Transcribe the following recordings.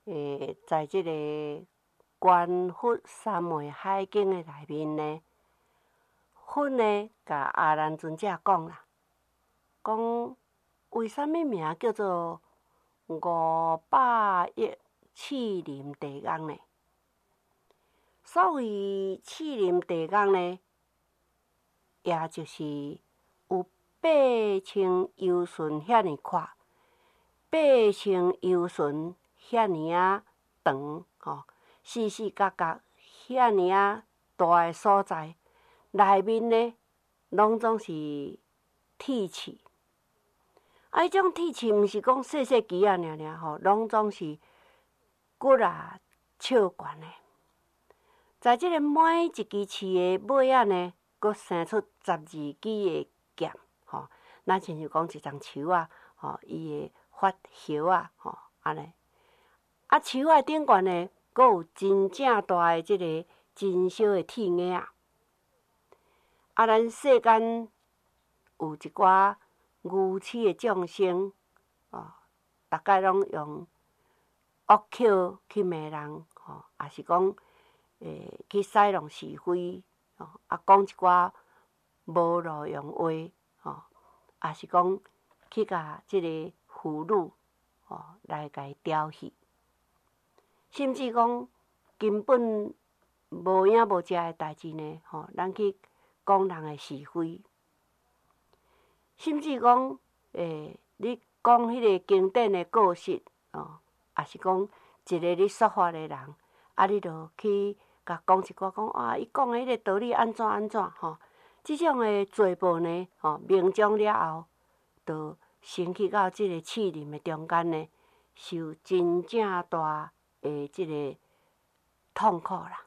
在即个关佛三昧海经的内面呢，佛呢，甲阿难尊者讲啦，讲为什么名叫做500亿气林地宫呢？所谓气林地宫呢，也就是有8000由旬遐尼宽，8000由旬遐尼啊长吼，四四角角遐尼啊大诶所在，内面呢拢总是铁器。迄种铁器毋是讲细细枝仔尔吼，拢总是骨啊笑悬诶。在即个每一支刺诶尾仔呢，佫生出12支诶剑吼。咱亲像讲一丛树啊，吼，伊会发叶啊，吼，安尼。啊，树仔顶悬呢，佫有真正大诶即个真小诶铁眼仔。啊，咱世间有一寡愚痴诶众生，逐概拢用恶口去骂人，吼，也是讲去使弄是非，啊，讲一寡无路用话，也是讲去甲即个妇女，来甲伊调戏，甚至讲根本无影无食诶代志呢，咱去讲人诶是非，甚至讲你讲迄个经典诶故事，也是讲一个你说法诶人，啊，你著去甲讲一寡讲啊，伊讲诶迄个道理安怎安怎吼，即种诶罪报呢，命中了后，著升去到即个气林诶中间呢，受真正大诶即个痛苦啦。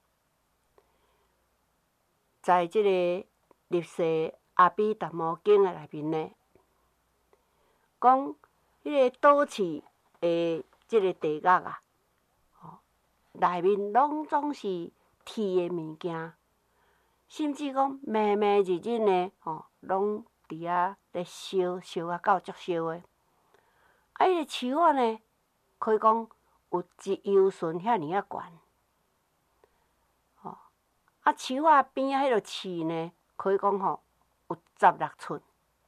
在即个入世阿毗达摩经诶内面呢，讲迄个倒刺诶即个地狱啊，内面拢总是铁诶物件，甚至讲暝暝日日呢，拢伫遐咧烧啊到足烧诶。啊，迄个树仔呢，可以讲有1由旬遐尼啊悬。啊，树仔边仔迄落刺呢，可以讲有16寸。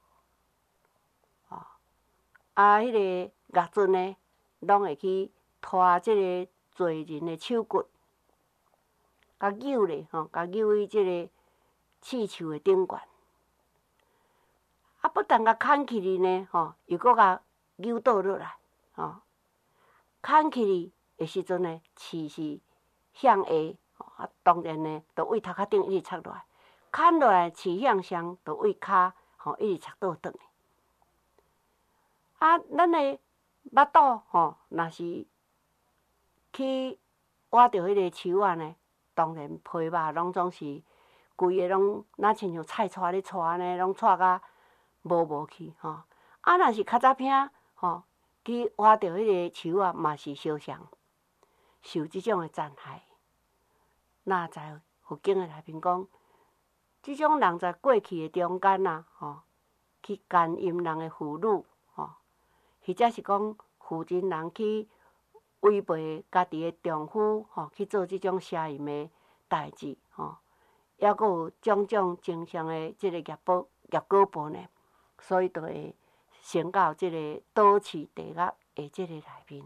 啊，迄个业尊呢，拢会去拖即个罪人的手骨，甲扭咧，甲扭去即个刺树的顶悬。啊，不但甲牵起哩呢，又搁甲扭倒落来，牵起哩的时阵呢，刺是向下，啊，当然呢，就为头壳顶一直插落来；牵落来刺向上，就为骹，一直插倒转去。啊，咱的巴肚，若是去挖着迄个树仔呢，当然皮肉拢总是规个拢，咱亲像菜带咧带安尼，拢带甲无去，啊，若是较早片，去挖着迄个树仔，嘛是相像受即种的残害。那在佛经的内面讲，即种人在过去的中间啊，去奸淫人的妇女，或者是讲妇人人去违背家己的丈夫，去做即种邪淫的代志，抑阁有种种正常的即个业果报呢，所以就会升到即个倒刺地狱的即个内面。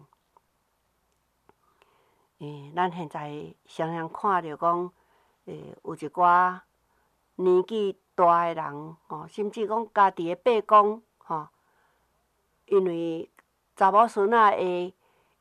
咱现在常常看着讲，有一寡年纪大的人，甚至讲家己的伯公，因为查某孙仔的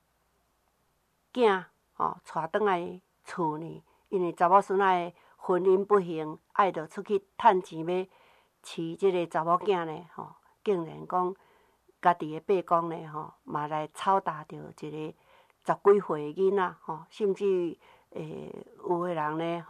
囝，带转来厝呢，因为查某孙仔的婚姻不幸，爱着出去趁钱要饲即个查某囝呢，竟然讲家己的伯公呢，嘛来操打着一个10几岁的囡仔，甚至有的人呢，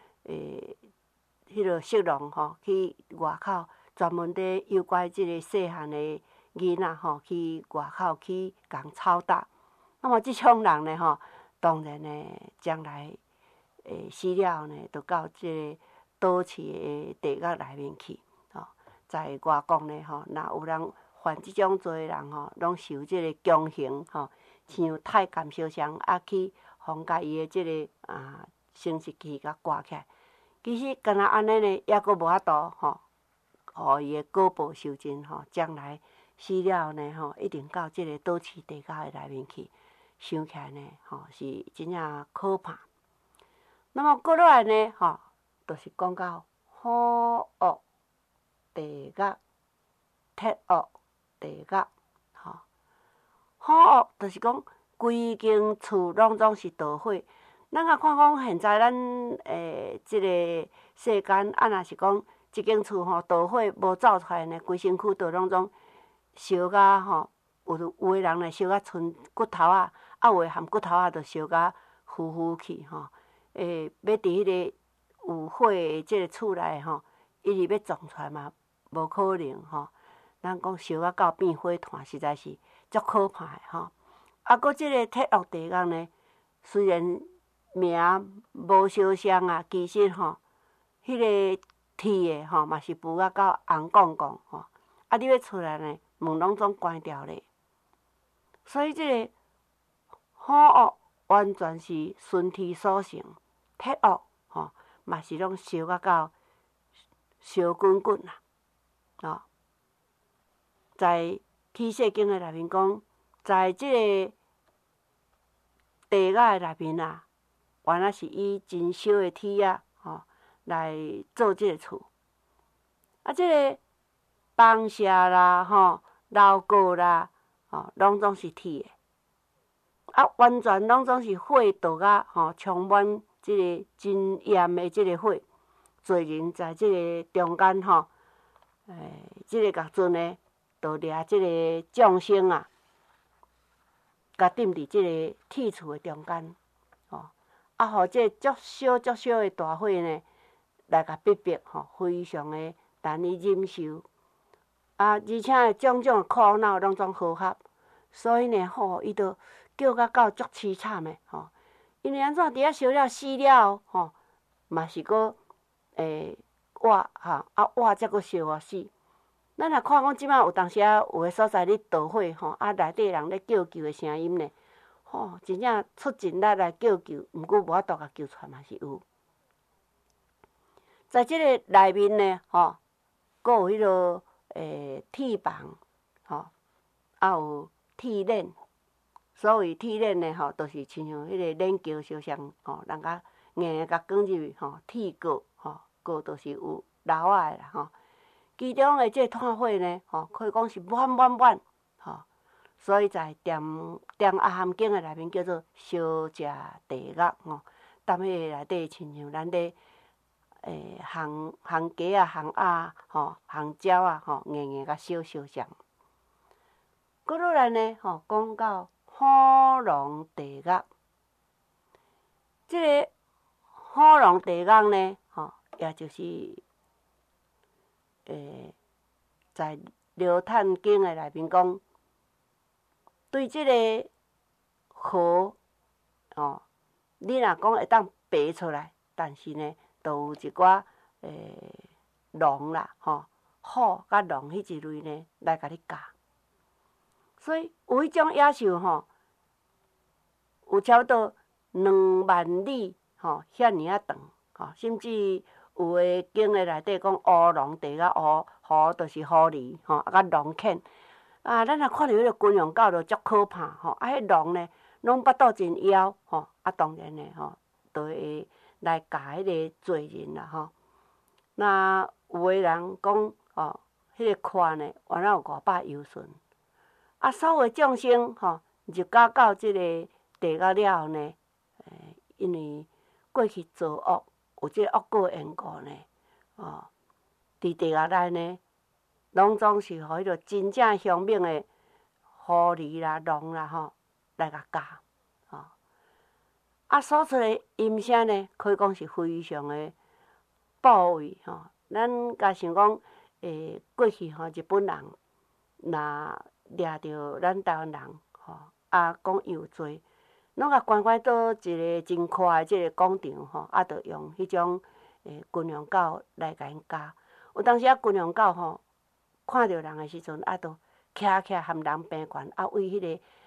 迄落色狼，去外口专门伫诱拐即个细汉的囡仔，去外口去共操打。那么即种人呢，当然呢，将来死了后呢，就到即个倒刺的地狱内面去。在外国呢，若有人犯即种罪的人，拢受即个强刑， 像太感烧香去互家己的即个生殖器甲挂起来。其实干那安尼呢，抑阁无法度互伊的果报受尽将来死了后呢一定到即个倒刺地沟的内面去。想起来呢是真正可怕。那么过落来呢就是讲到虎恶地狱、铁恶地狱虎恶就是讲规间厝拢总是盗火。咱若看讲现在咱即个世间若是讲一间厝盗火无走出来呢，规身躯都拢总烧甲有的人呢烧甲剩骨头啊，有诶含骨头啊，着烧甲糊糊去要伫迄个有火诶即个厝内一直要撞出来嘛，无可能咱讲烧啊到变火炭，实在是足可怕诶搁即个铁恶地狱呢，虽然名无烧香其实迄个铁诶嘛是浮啊到红光光你要出来呢，门拢总关掉咧。所以即个虎恶完全是顺天所成，铁恶嘛是拢烧啊到烧滚滚在启示经诶内面讲，在即个地狱诶内面原来是以真烧诶铁来做即个厝。即个房舍啦楼阁啦拢总是铁诶。完全拢总是火倒啊充满即个真炎诶即个火，罪人在即个中间即个角阵呢，就掠即个众生甲钉伫即个铁厝诶中间互即个足小诶大火呢来甲逼迫非常诶难以忍受而且种种诶苦恼拢总好合，所以呢伊就叫到足凄惨诶因为安怎伫遐烧了死了嘛是阁活活则阁烧死。咱若看讲即摆有当时有诶所在咧盗火内底人咧叫救诶声音呢真正出尽力来叫救，毋过无法度甲救出来嘛是有。在即个内面呢阁有迄落铁房有铁链。所谓铁链呢就是亲像迄个链桥烧香人甲硬甲卷入去铁锅锅就是有漏仔诶啦其中诶即个炭火呢可以讲是满所以在点阿含经诶内面叫做烧食地狱踮迄个内底亲像咱咧烘鸡烘鸭烘鸟硬硬甲烧相。搁落来呢讲到虎狼地狱，即个虎狼地狱呢也就是在聊探经诶内面讲，对即个河你若讲会当爬出来，但是呢，都有一寡狼啦虎甲狼迄一类呢来甲你咬。所以有迄种野兽有差不多2万里遐尔长甚至有诶经诶内底讲乌狼地狱，乌就是狐狸甲狼犬咱若看到迄个军用狗就足可怕迄狼呢拢腹肚真枵当然呢就会来咬迄个罪人啦那有诶人讲迄个看呢原来有500由旬所有众生入甲到即个地狱了后呢因为过去作恶有即个恶果缘故呢伫地狱内呢拢总是互迄个真正凶猛诶狐狸啦狼啦来甲咬所出诶音声呢可以讲是非常诶怖畏咱甲想讲过去日本人若掠着咱台湾人讲有罪，拢甲关倒一个真宽诶即个广场着用迄种军用狗来甲因咬。有当时军用狗看着人诶时阵，着徛含人平悬，为迄个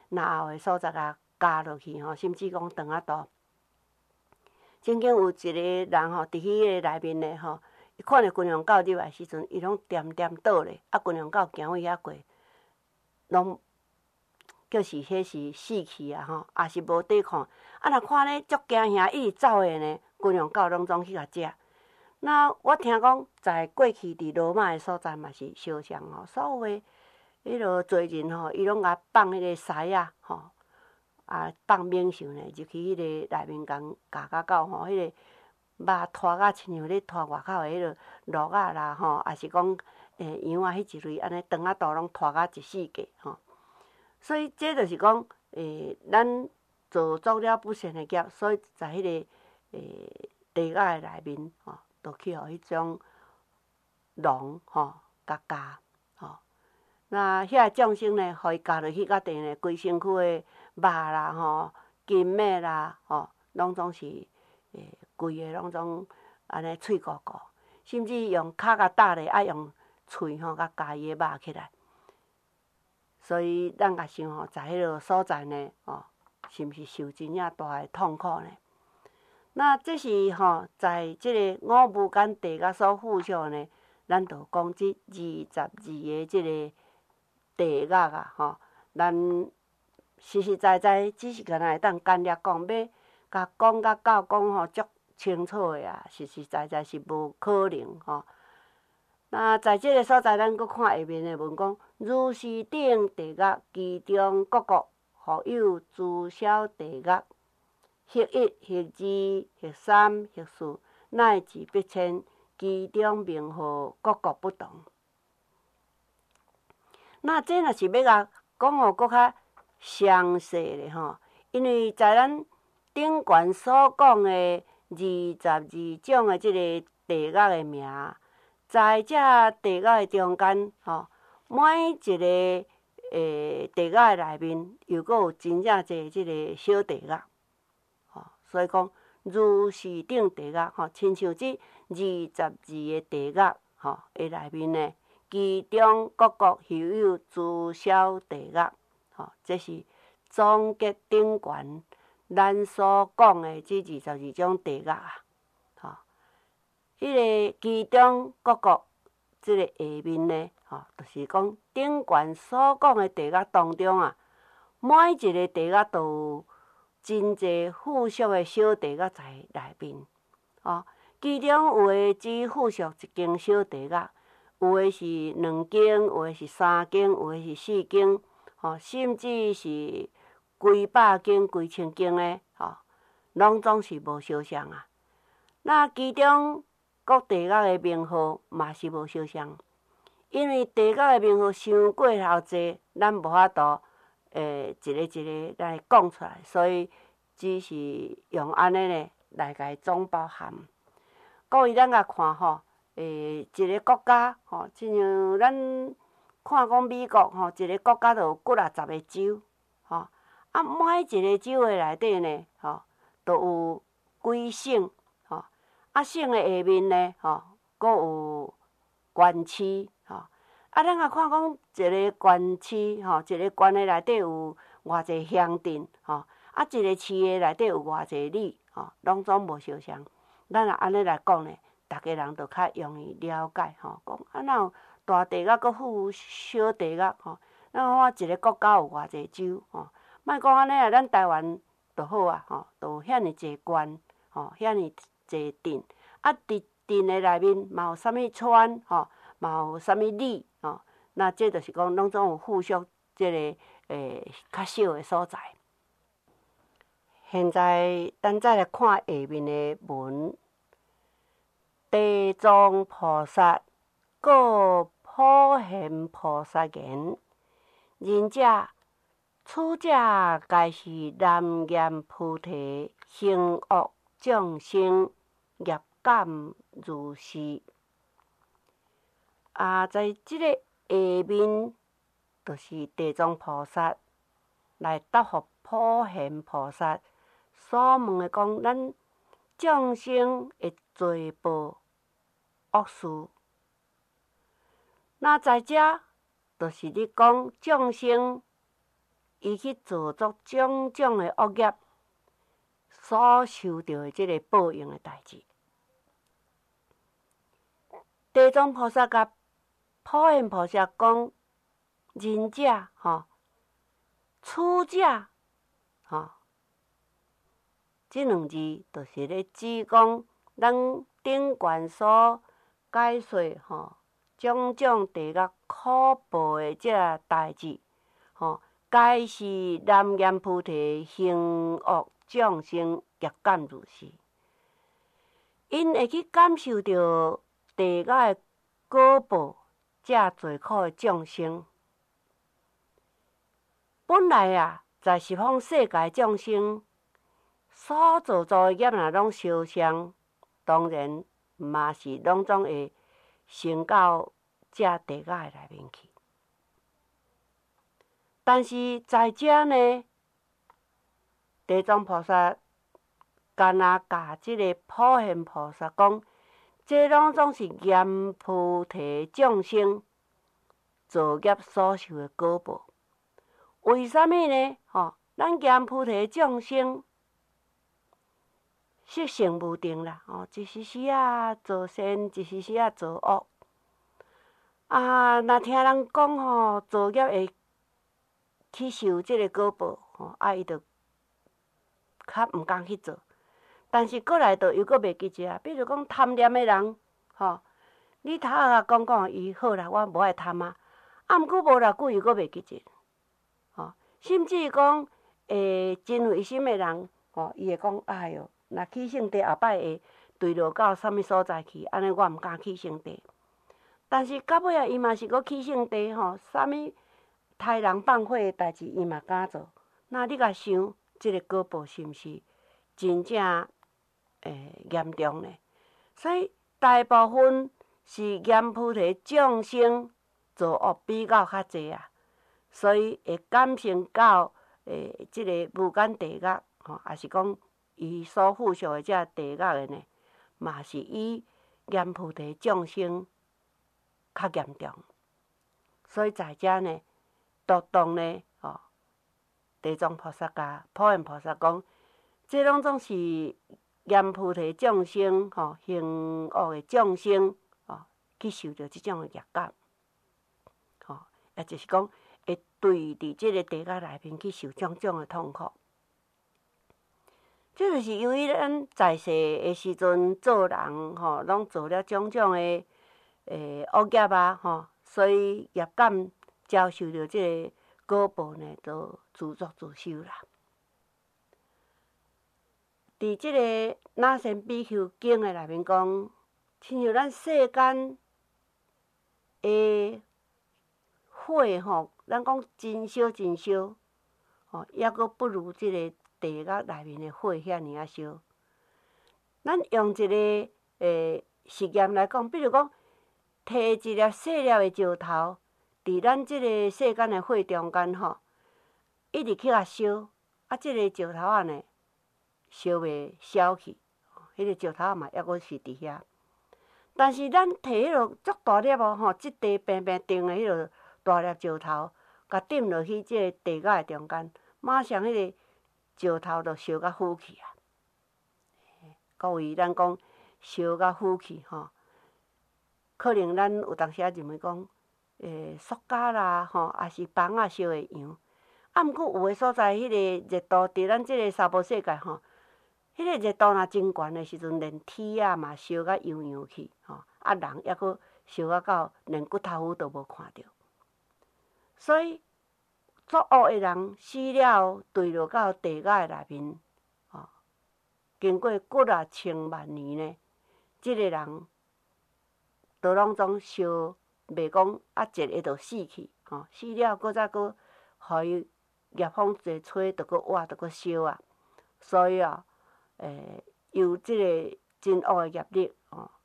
若后的所在甲加落去吼，甚至讲长仔肚。曾经有一个人吼，伫迄个内面咧吼，伊看着军用狗入来时阵，伊拢点点倒咧，啊，军用狗行去遐过，拢叫是迄是死去啊吼，也是无抵抗。啊，若看咧足惊吓，一直走诶呢，军用狗拢总去甲食。那我听讲，在过去伫罗马诶所在嘛是相像吼，所有诶迄落做人吼，伊拢甲放迄个狮仔吼，啊放猛兽呢，入去迄个内面共咬甲到吼，迄个肉拖甲亲像咧拖外口诶迄落鹿仔啦吼，也是讲羊啊迄一类安尼肠仔肚拢拖甲一四界吼。所以这就是讲咱做足了不善诶业，所以在迄个地狱诶内面吼。就去互迄种狼吼甲咬吼，那遐众生呢，互伊咬落去到地呢，规身躯诶肉啦吼、筋脉啦吼，拢总是规个拢总安尼脆糊糊，甚至用骹甲搭咧，啊用喙吼甲夹伊诶肉起来。所以咱甲想吼，在迄落所在呢，吼，是毋是受真正大诶痛苦呢？那这是吼，在即个五无间地狱所附属呢，咱就讲即22个即个地狱啊，吼，咱实实在在只是干那会当简略讲，要甲讲甲到讲吼足清楚的啊，实实在在是无可能吼。那在即个所在，咱搁看下面的文讲，如是等地狱，其中各个互有自小地狱。迄1、迄2、迄3、迄4，乃至10000，其中名号各个不同。那这若是要甲讲互搁较详细咧吼，因为在咱顶悬所讲的22种的即个地狱的名，在这地狱的中间吼，每一个地狱的内面，又搁有真正侪即个小地狱。所以讲，如是等地狱吼，亲像即22个地狱吼，诶内面呢，其中各个又有自小地狱吼，这是总结顶悬咱所讲的即22种地狱啊，吼，迄个其中各个即个下面呢，吼，就是讲顶悬所讲的地狱当中啊，每一个地狱都有真侪附属的小地狱在内面，哦，其中有诶只附属一间小地狱，有诶是2间，有诶是3间，有诶是4间，吼，甚至是几百间、几千间诶，吼，拢总是无相像啊。那其中各地狱诶名号嘛是无相像，因为地狱诶名号伤过头济，咱无法度。一个一个来讲出来，所以只是用安尼呢来甲伊总包含。各位咱甲看吼，一个国家吼，亲像咱看讲美国吼，一个国家就有几啊十个州，吼，啊每一个州的内底呢，吼，都有几省，吼，啊省的下面呢，吼，阁有县市，吼。啊，咱也看讲一个县市吼，一个县的内底有偌济乡镇吼，啊，一个市的内底有偌济里吼，拢总无相像。咱若安尼来讲呢，逐个人就较容易了解吼。讲啊，哪有大地狱阁附小地狱吼？咱看一个国家有偌济州吼，莫讲安尼啊，咱台湾就好啊吼，就有遐尼济县吼，遐尼济镇，啊，伫镇的内面嘛有啥物村吼？嘛有啥物里吼？那这就是讲，拢总有附属即个较小的所在。现在咱再来看下面的文：地藏菩萨告普贤菩萨言：仁者，此者皆是南阎菩提行恶众生业感如是。啊，在即个下面，就是地藏菩萨来答复普贤菩萨所问的，讲咱众生的罪报恶事。那在遮，就是咧讲众生伊去做足种种的恶业，所受到的即个报应的代志。地藏菩萨甲普贤菩萨讲，仁者处者即两字就是咧指讲咱顶悬所解说种种地狱苦报的即个代志皆是南阎菩提行恶众生业感如是，因会去感受到地狱的果报，遮罪苦的众生。本来在十方世界众生所做的业若拢相像，当然嘛是拢总会升到遮地狱的内面去。但是在遮呢，地藏菩萨干那教即个普贤菩萨讲，这拢总是阎菩提众生造业所受的果报。为什么呢？咱阎菩提众生习性无定啦，一时时做善，一时时做恶。若听人讲造业会去受即个果报，伊就较毋甘去做。但是过来又阁袂记者，比如讲贪念的人，你头下讲伊好啦，我无爱贪啊，毋过无偌久伊阁袂记者。甚至讲真违心的人，伊会讲哎哟，若去圣地后摆会坠落到啥物所在去，安尼我毋敢去圣地。但是到尾伊嘛是阁去圣地啥物杀人放火的代志，伊嘛敢做。那你甲想，即个果报是毋是真正严重呢？所以大部分是阎菩提众生造恶比较较济所以会感生到即个无间地狱也是讲伊所附属的这地狱的呢，嘛是以阎菩提众生较严重。所以在遮呢，独当呢地藏菩萨甲普贤菩萨讲，这拢总是阎菩提众生行恶的众生去受到即种的业感也就是讲会对伫即个地狱内面去受种种的痛苦。这就是由于咱在世的时阵做人拢做了种种的恶业所以业感遭受到即个果报呢，都自作自受啦。伫即个《那仙比丘经》的内面讲，亲像咱世间的火咱讲真烧真烧抑阁不如即个地狱内面的火遐尔烧。咱用一个实验来讲，比如讲，摕一粒细粒的石头，伫咱即个世间的火中间一直去烧，即个石头呢烧袂消去，迄个石头嘛抑阁是伫遐。但是咱摕迄落足大粒即地平平定的迄落大粒石头，甲抌落去即个地狱的中间，马上迄个石头就烧甲浮去各位，咱讲烧甲浮去可能咱有当时认为讲塑胶啦也是房烧的样。毋过有的所在，迄个热度伫咱即个娑婆世界迄个热度若真悬的时阵，连铁嘛烧甲痒痒去人抑阁烧到连骨头糊都无看到。所以作恶的人死了，坠落到地狱的内面经过几千万年呢，即个人都拢总烧，袂讲一个就死去死了，搁再搁互伊业风一吹，就搁活，就搁烧所以由即个真恶的业力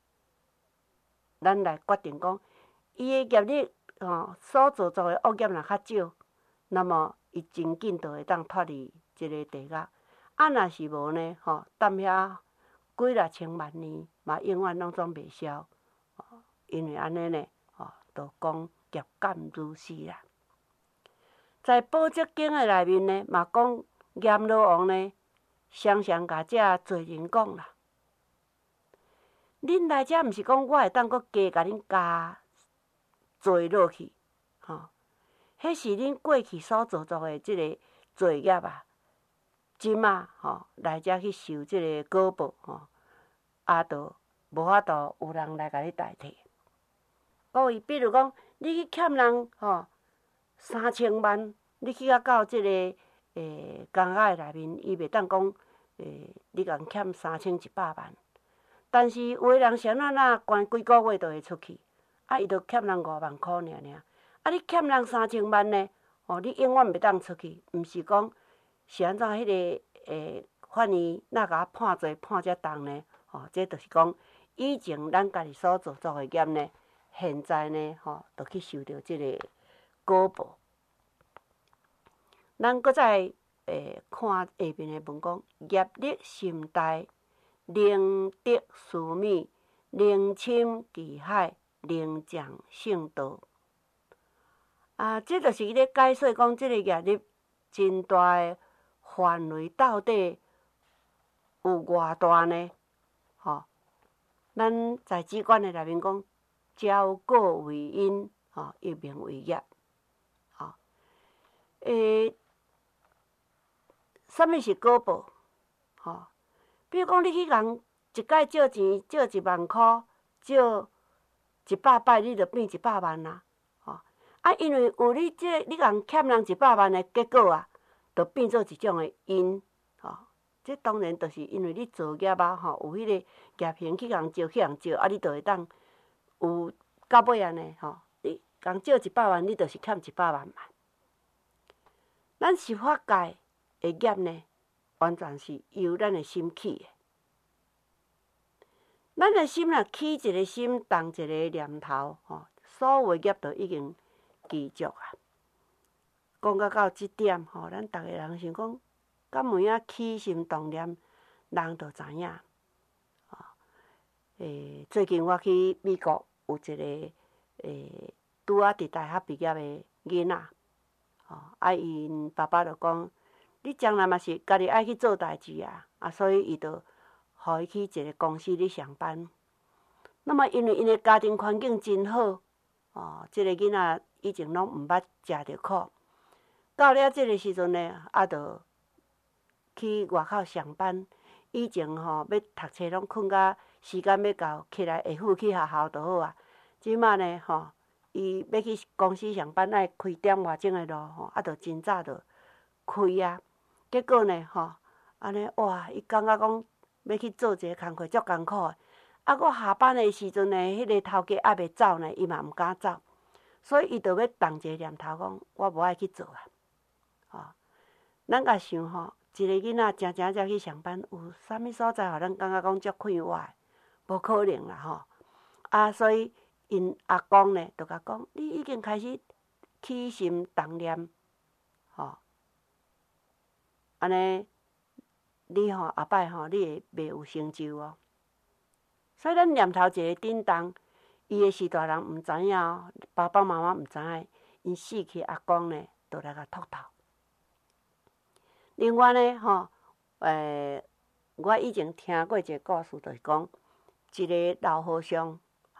咱来决定讲，伊的业力所做的恶业若较少，那么伊真紧就会当脱离即个地狱。若是无呢踮遐几千万年嘛，永远拢总袂消因为安尼呢就讲业感如是啦。 在宝积经的内面呢，嘛讲阎罗王呢，常常甲遮罪人讲啦。恁来遮毋是讲我会当阁加甲恁加罪落去，迄是恁过去所做作的即个罪业啊。即马来遮去受即个果报就无法度有人来甲你代替。各位，比如讲，你去欠人3000万，你去到即个公仔的内面，伊袂当讲你共欠3100万。但是有的人谁关几个月就会出去，伊就欠人5万块尔。你欠人3000万呢？你永远袂当出去，毋是讲是安怎迄个法院哪甲判罪判遮重呢？这就是讲以前咱家己所做作的业呢，现在呢就去受到即个果报。咱搁再看下面的文讲，业力心大。能得殊米，能侵其海，能降圣道。这就是咧解说讲，即个业力真大的范围到底有偌大呢？咱在止观的内面讲，招果为因，一名为业。什么是果报？比如讲，你去共一摆借钱，借1万块，借100摆，你就变100万啦。因为有你你共欠人100万的结果就变做一种的因。这当然就是因为你做业有迄个业行去共借，去共借，你就会当有到尾呢，你共借100万，你就是欠100万嘛。咱是法界的业呢，完全是由咱的心起的。咱的心若起一个心，动一个念头，所有的业就已经记住啊。讲到即点，咱逐个人想讲，敢有影起心动念，人就知影。最近我去美国，有一个拄伫大学毕业的囡仔，因爸爸就讲，你将来嘛是家己爱去做代志所以伊就互伊去一个公司咧上班。那么因为因的家庭环境真好，即个囡仔以前拢毋捌食着苦，到了即个时阵呢，就去外口上班。以前要读册拢困到时间要到，起来下晡去学校就好即马呢，伊要去公司上班，爱开点外钟的路，就真早就开结果呢，安尼哇，伊感觉讲要去做一个工课足艰苦的。我下班的时阵呢，迄个头家还袂走呢，伊嘛毋敢走，所以伊就要动一个念头讲，我无爱去做咱甲想一个囡仔正正才去上班，有啥物所在，互咱感觉讲足快活的？无可能啦所以因阿公呢，就甲讲，你已经开始起心动念，安尼你后摆你会袂有成就所以咱念头一个震动，伊的是大人毋知影爸爸妈妈毋知影，因死去阿公呢，就来甲秃头。另外呢，我以前听过一个故事，就是讲一个老和尚，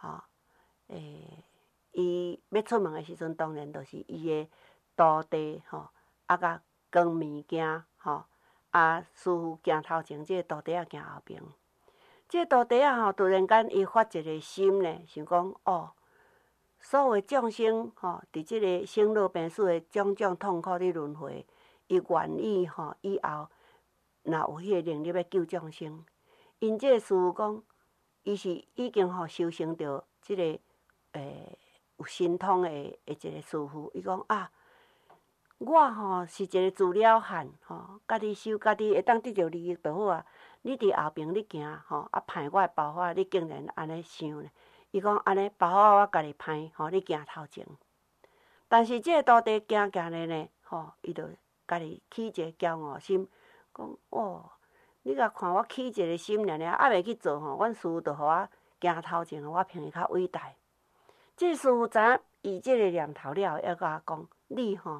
伊要出门的时阵，当然就是伊的徒弟，甲扛物件，师傅行头前，这个徒弟行后边。这个徒弟突然间伊发一个心呢，想讲所有的众生伫即个生老病死的种种痛苦的轮回，伊愿意以后若有迄个能力要救众生。因这个师傅讲，伊是已经修成着即个有神通的一个师傅。伊讲我是一个自了汉，家己修家己会当得着利益就好你伫后边你行歹我的包法，你竟然安尼想呢？伊讲安尼包法我家己歹你行头前。但是这个徒弟行咧呢，伊就家己起一个骄傲心，讲你甲看我起一个心尔，还袂去做阮师傅就互我行头前，我偏较伟大。这师傅知影伊这个念头了后，还甲我讲，你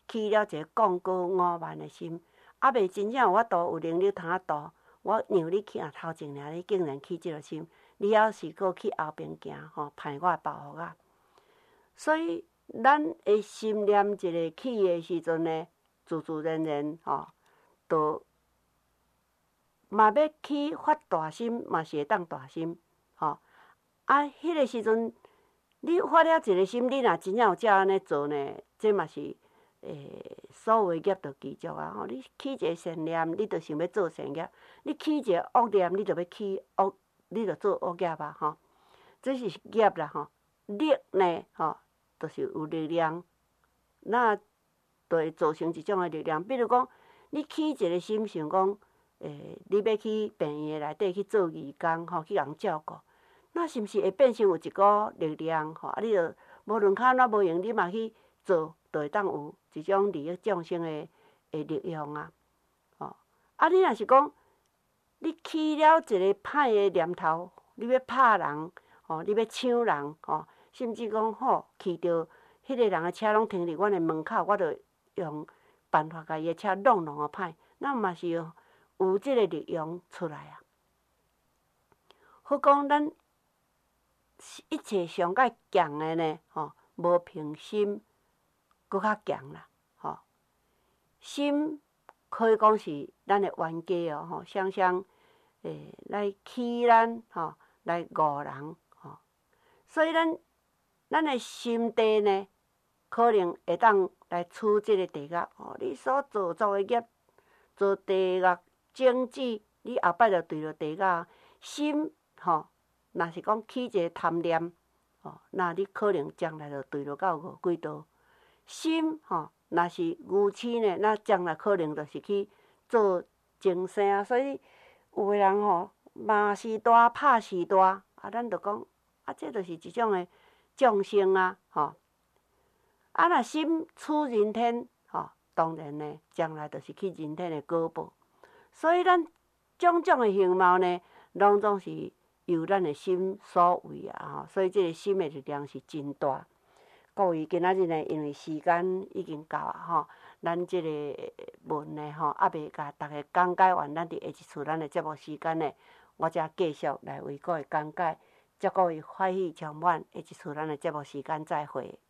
起了一个广高5万的心，还袂真正有法度有能力通啊度。我让你去头前尔，你竟然起即个心，你还是搁去后边行吼，歹我报复啊！所以咱的心念一个起的时阵呢，自自然然吼，就嘛要去发大心，嘛是会当大心吼。啊，迄个时阵，你发了一个心，你若真正有照安尼做呢，这嘛是所有的业就记住啊！吼，你起一个善念，你就想要做善业；你起一个恶念，你就要起恶，你就做恶业啊！吼，这是业啦！吼，力呢？吼，就是有力量，那就会造成一种的力量。比如讲，你起一个心，想讲，你要去病院内底去做义工，吼，去人照顾，那是毋是会变成有一股力量？吼，啊，你就无论较怎无用，你嘛去做，就会当有一种利益众生的力量啊！吼，啊，你若是讲，你起了一个歹的念头，你要拍人，吼，你要抢人，吼，甚至讲吼，去到迄个人的车拢停伫阮的门口，我着用办法甲伊的车弄互歹，那嘛是有即个力量出来啊！好讲，咱一切上界强的呢，吼，无凭心搁较强啦，吼，心可以讲是咱的冤家哦，吼，常常来欺咱，吼，来误人，吼，所以咱的心地呢，可能会当来处即个地狱，吼，你所做作的业，做地狱种子，你后摆着对着地狱。心，吼，若是讲起一个贪念，吼，那你可能将来着对着到五鬼道。心，吼，若是愚痴呢，那将来可能就是去做精生啊。所以有的人吼，骂时大，拍时大，啊，咱着讲，啊，这就是一种的众生啊，吼。啊，若心处人天，吼，当然呢，将来就是去人天的果报。所以咱种种的形貌呢，拢总是由咱的心所为啊！吼，所以这个心的力量是真大。各位，今仔日呢，因为时间已经到啊，吼，咱这个文呢，吼，还未甲大家讲解完，咱伫下一次咱的节目时间呢，我则继续来为各位讲解。祝各位欢喜充满，下一次咱的节目时间再会。